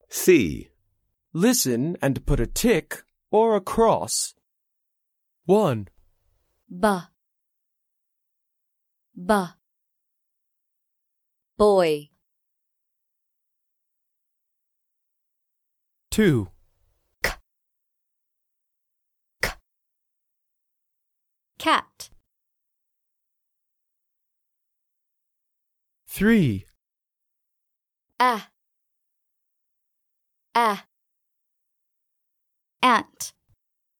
C. Listen and put a tick or a cross. 1, B. Boy. 2, Cat. 3, A. Ant.